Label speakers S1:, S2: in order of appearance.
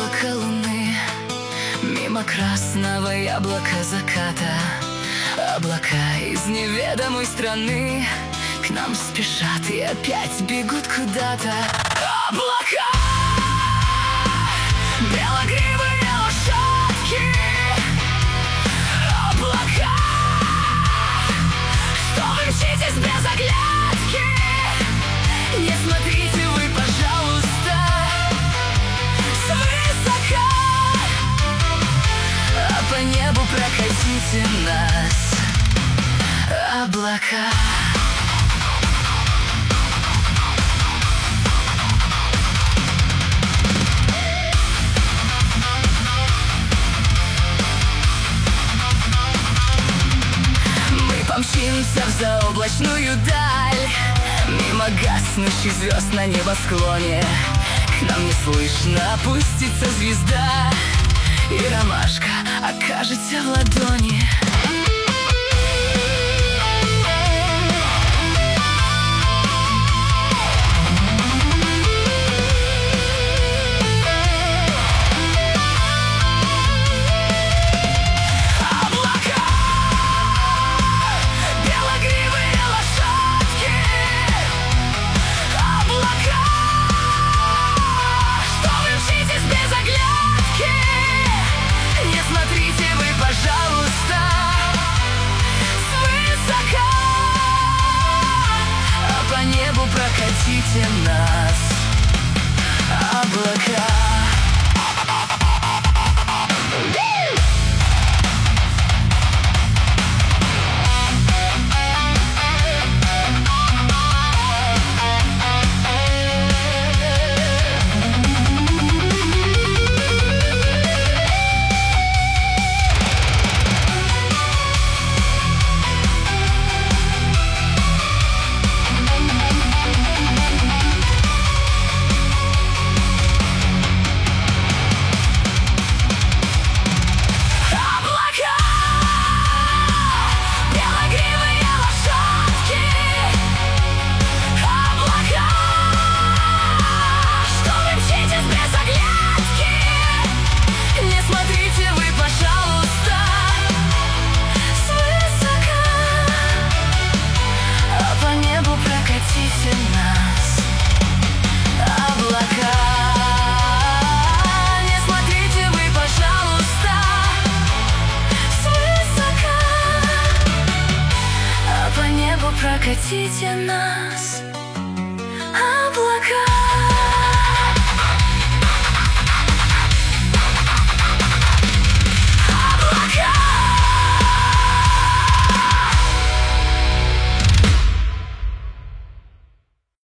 S1: облако луны, мимо красного яблока заката. Облака из неведомой страны к нам спешат и опять бегут куда-то. Облака, белогривые лошадки. Облака, что вы мчитесь без оглядки. Не смотрите вы, пожалуйста, свысока, а по небу прокатите нас, облака. Мы помчимся в заоблачную даль, мимо гаснущих звезд на небосклоне. К нам неслышно опустится звезда, и ромашка окажется в ладони. Прокатите нас, облака. Прокатите нас.